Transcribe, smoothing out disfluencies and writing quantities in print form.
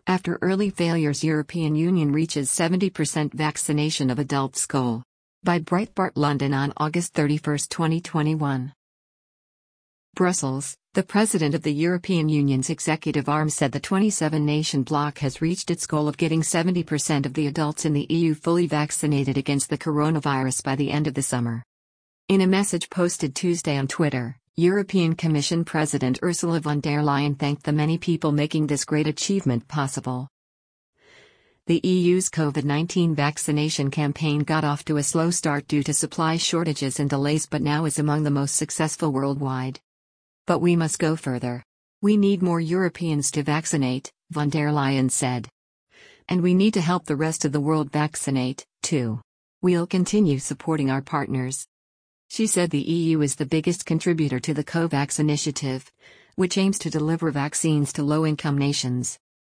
After early failures, European Union reaches 70% vaccination of adults goal. By Breitbart London on August 31, 2021. Brussels, the president of the European Union's executive arm said the 27-nation bloc has reached its goal of getting 70% of the adults in the EU fully vaccinated against the coronavirus by the end of the summer. In a message posted Tuesday on Twitter, European Commission President Ursula von der Leyen thanked the many people making this great achievement possible. The EU's COVID-19 vaccination campaign got off to a slow start due to supply shortages and delays, but now is among the most successful worldwide. But we must go further. We need more Europeans to vaccinate, von der Leyen said. And we need to help the rest of the world vaccinate, too. We'll continue supporting our partners. She said the EU is the biggest contributor to the COVAX initiative, which aims to deliver vaccines to low-income nations.